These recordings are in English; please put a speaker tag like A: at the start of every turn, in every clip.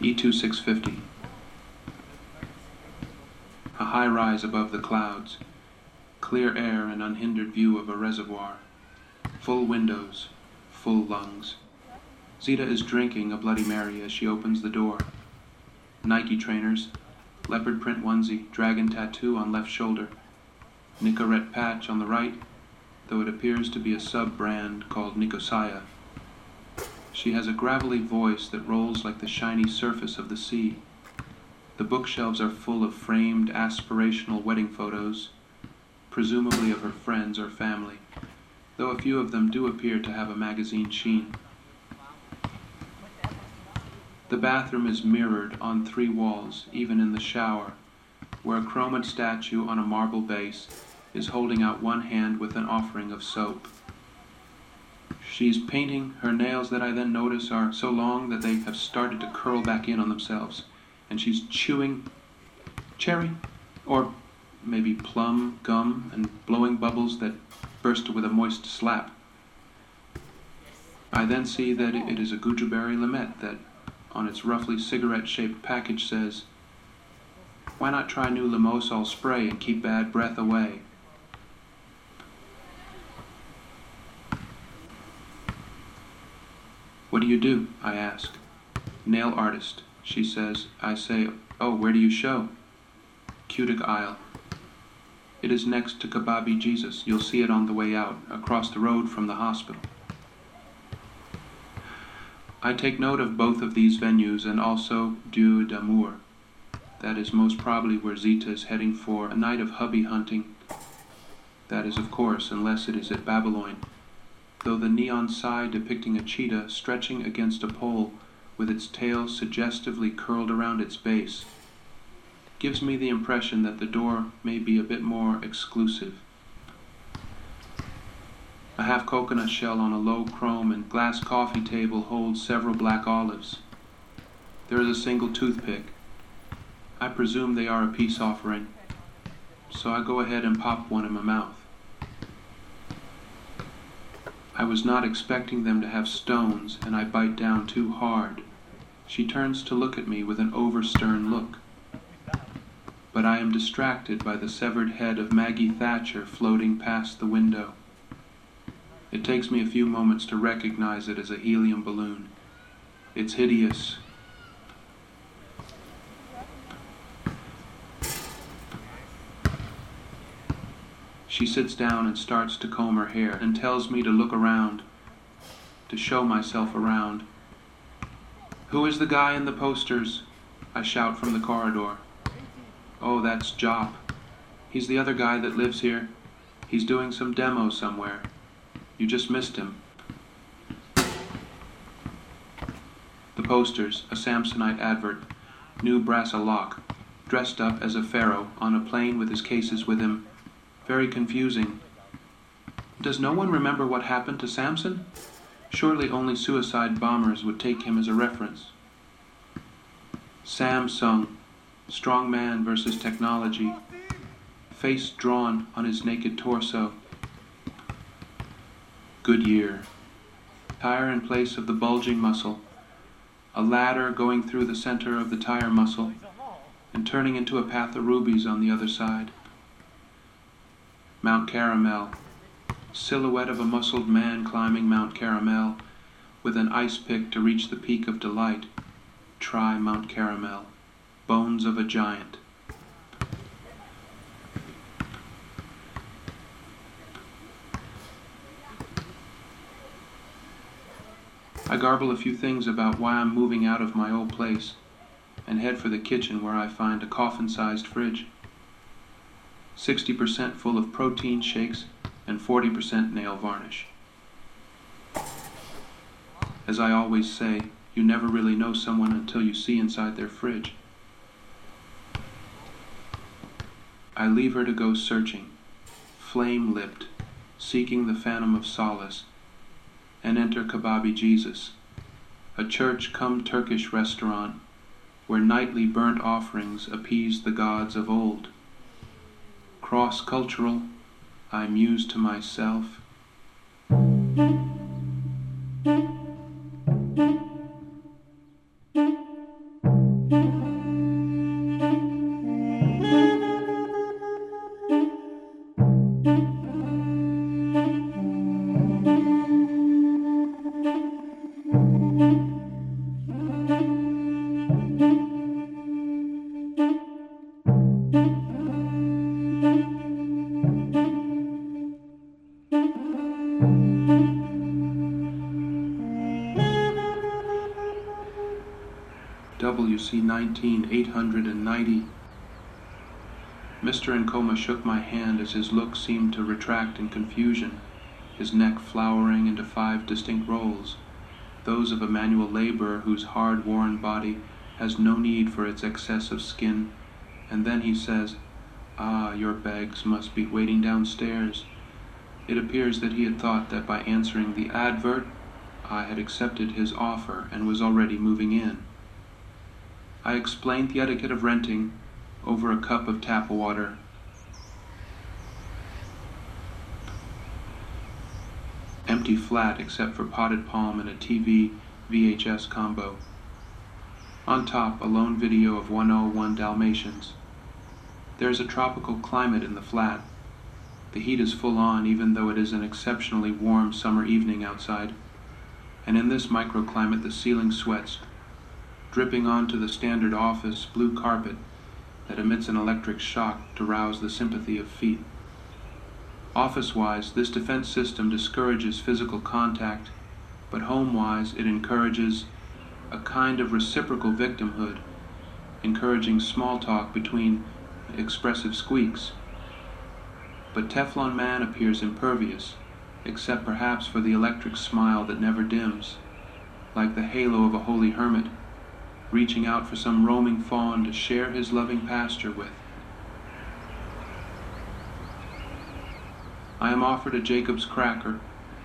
A: E2650. A high rise above the clouds. Clear air and unhindered view of a reservoir. Full windows, full lungs. Zita is drinking a Bloody Mary as she opens the door. Nike trainers, leopard print onesie, dragon tattoo on left shoulder. Nicorette patch on the right, though it appears to be a sub-brand called Nicosia. She has a gravelly voice that rolls like the shiny surface of the sea. The bookshelves are full of framed aspirational wedding photos, presumably of her friends or family, though a few of them do appear to have a magazine sheen. The bathroom is mirrored on 3 walls, even in the shower, where a chromed statue on a marble base is holding out one hand with an offering of soap. She's painting her nails that I then notice are so long that they have started to curl back in on themselves, and she's chewing cherry, or maybe plum gum, and blowing bubbles that burst with a moist slap. I then see that it is a Gucciberry Limette that, on its roughly cigarette-shaped package, says, "Why not try new Limosol spray and keep bad breath away?" "What do you do?" I ask. "Nail artist," she says. I say, "Oh, where do you show?" "Cutic Aisle. It is next to Kababi Jesus. You'll see it on the way out, across the road from the hospital." I take note of both of these venues and also Dieu d'Amour. That is most probably where Zita is heading for a night of hubby hunting. That is, of course, unless it is at Babylon, though the neon sign depicting a cheetah stretching against a pole with its tail suggestively curled around its base gives me the impression that the door may be a bit more exclusive. A half coconut shell on a low chrome and glass coffee table holds several black olives. There is a single toothpick. I presume they are a peace offering, so I go ahead and pop one in my mouth. I was not expecting them to have stones, and I bite down too hard. She turns to look at me with an over-stern look. But I am distracted by the severed head of Maggie Thatcher floating past the window. It takes me a few moments to recognize it as a helium balloon. It's hideous. She sits down and starts to comb her hair and tells me to look around, to show myself around. "Who is the guy in the posters?" I shout from the corridor. "Oh, that's Jop. He's the other guy that lives here. He's doing some demo somewhere. You just missed him." The posters, a Samsonite advert, new brass a lock, dressed up as a pharaoh on a plane with his cases with him. Very confusing. Does no one remember what happened to Samson? Surely only suicide bombers would take him as a reference. Samsung, strong man versus technology, face drawn on his naked torso. Goodyear, tire in place of the bulging muscle, a ladder going through the center of the tire muscle and turning into a path of rubies on the other side. Mount Caramel, silhouette of a muscled man climbing Mount Caramel with an ice pick to reach the peak of delight. Try Mount Caramel, bones of a giant. I garble a few things about why I'm moving out of my old place and head for the kitchen where I find a coffin-sized fridge. 60% full of protein shakes and 40% nail varnish. As I always say, you never really know someone until you see inside their fridge. I leave her to go searching, flame-lipped, seeking the phantom of solace, and enter Kababi Jesus, a church-come-Turkish restaurant where nightly burnt offerings appease the gods of old. Cross-cultural, I muse to myself. WC 19890. Mr. Nkoma shook my hand as his look seemed to retract in confusion, his neck flowering into 5 distinct rolls, those of a manual laborer whose hard-worn body has no need for its excess of skin, and then he says, "Ah, your bags must be waiting downstairs." It appears that he had thought that by answering the advert, I had accepted his offer and was already moving in. I explained the etiquette of renting over a cup of tap water. Empty flat except for potted palm and a TV VHS combo. On top, a lone video of 101 Dalmatians. There is a tropical climate in the flat. The heat is full on even though it is an exceptionally warm summer evening outside. And in this microclimate the ceiling sweats, dripping onto the standard office blue carpet that emits an electric shock to rouse the sympathy of feet. Office-wise, this defense system discourages physical contact, but home-wise it encourages a kind of reciprocal victimhood, encouraging small talk between expressive squeaks. But Teflon Man appears impervious, except perhaps for the electric smile that never dims, like the halo of a holy hermit, reaching out for some roaming fawn to share his loving pasture with. I am offered a Jacob's cracker.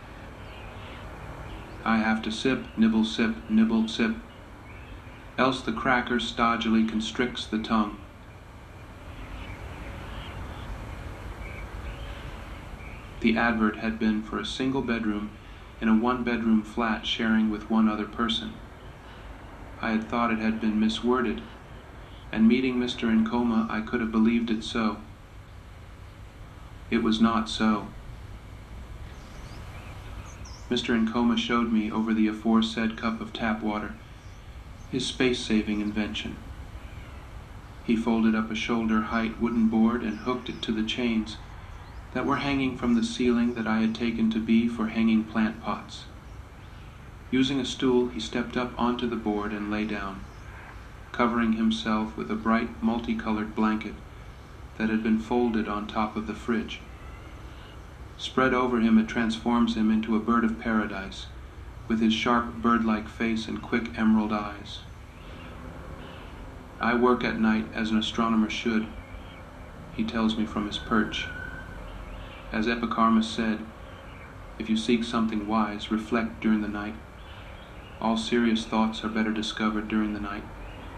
A: I have to sip, nibble, sip, nibble, sip, else the cracker stodgily constricts the tongue. The advert had been for a single bedroom in a 1-bedroom flat sharing with one other person. I had thought it had been misworded, and meeting Mr. Nkoma I could have believed it so. It was not so. Mr. Nkoma showed me over the aforesaid cup of tap water his space-saving invention. He folded up a shoulder-height wooden board and hooked it to the chains that were hanging from the ceiling that I had taken to be for hanging plant pots. Using a stool, he stepped up onto the board and lay down, covering himself with a bright multicolored blanket that had been folded on top of the fridge. Spread over him, it transforms him into a bird of paradise, with his sharp bird-like face and quick emerald eyes. I work at night as an astronomer should, he tells me from his perch. As Epicharmus said, if you seek something wise, reflect during the night. All serious thoughts are better discovered during the night.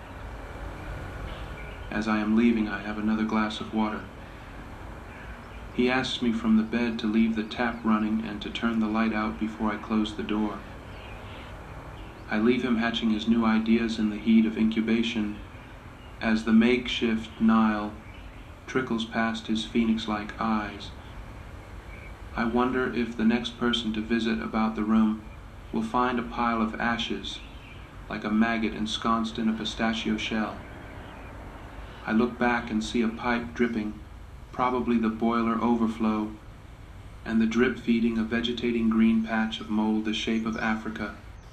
A: As I am leaving, I have another glass of water. He asks me from the bed to leave the tap running and to turn the light out before I close the door. I leave him hatching his new ideas in the heat of incubation as the makeshift Nile trickles past his phoenix-like eyes. I wonder if the next person to visit about the room will find a pile of ashes, like a maggot ensconced in a pistachio shell. I look back and see a pipe dripping, probably the boiler overflow, and the drip feeding a vegetating green patch of mold the shape of Africa.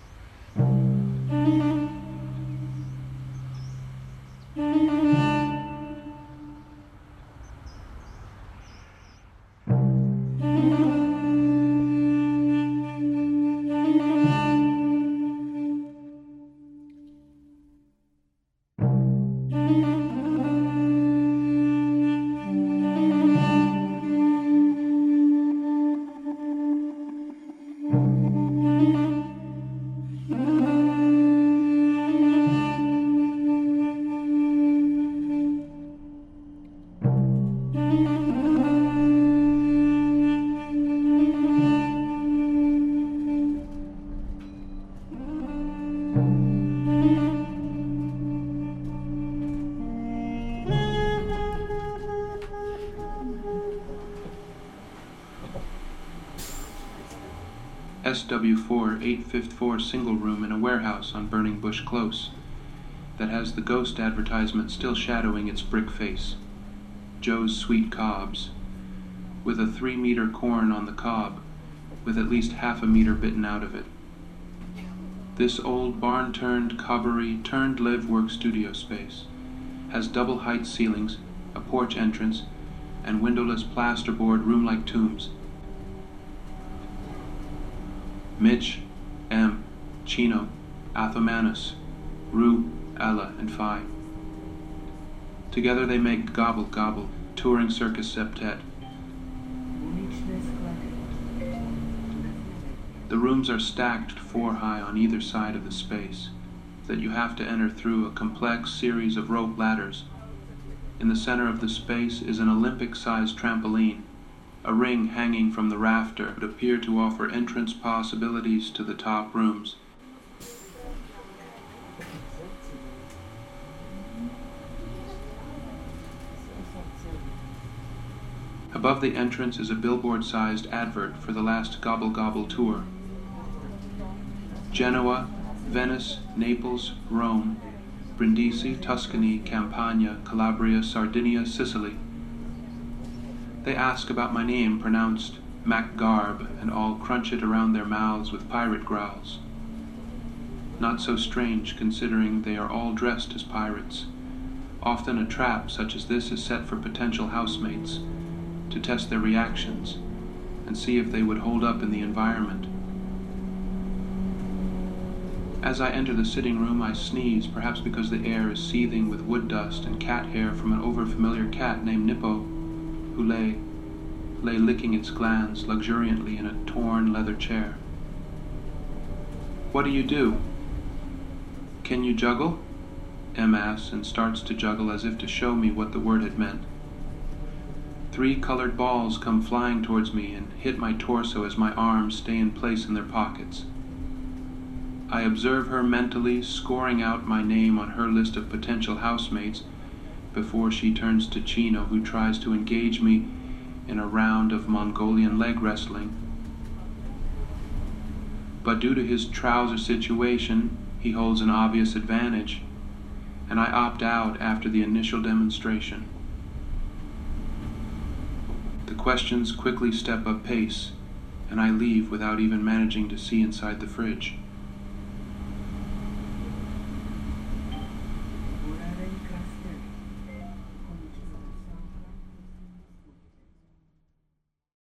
A: SW4 854 single room in a warehouse on Burning Bush Close that has the ghost advertisement still shadowing its brick face. Joe's Sweet Cobs, with a 3-meter corn on the cob, with at least half a meter bitten out of it. This old barn-turned-cobbery-turned-live-work studio space has double-height ceilings, a porch entrance, and windowless plasterboard room-like tombs. Mitch, M, Chino, Athomanus, Rue, Ella, and Phi. Together they make Gobble Gobble, touring circus septet. The rooms are stacked 4 high on either side of the space, that you have to enter through a complex series of rope ladders. In the center of the space is an Olympic-sized trampoline. A ring hanging from the rafter would appear to offer entrance possibilities to the top rooms. Above the entrance is a billboard-sized advert for the last Gobble Gobble tour. Genoa, Venice, Naples, Rome, Brindisi, Tuscany, Campania, Calabria, Sardinia, Sicily. They ask about my name, pronounced MacGarb, and all crunch it around their mouths with pirate growls. Not so strange, considering they are all dressed as pirates. Often a trap such as this is set for potential housemates, to test their reactions and see if they would hold up in the environment. As I enter the sitting room, I sneeze, perhaps because the air is seething with wood dust and cat hair from an overfamiliar cat named Nippo, who lay licking its glands luxuriantly in a torn leather chair. "What do you do?" "Can you juggle?" M asks and starts to juggle as if to show me what the word had meant. 3 colored balls come flying towards me and hit my torso as my arms stay in place in their pockets. I observe her mentally scoring out my name on her list of potential housemates before she turns to Chino, who tries to engage me in a round of Mongolian leg wrestling. But due to his trouser situation, he holds an obvious advantage, and I opt out after the initial demonstration. The questions quickly step up pace, and I leave without even managing to see inside the fridge.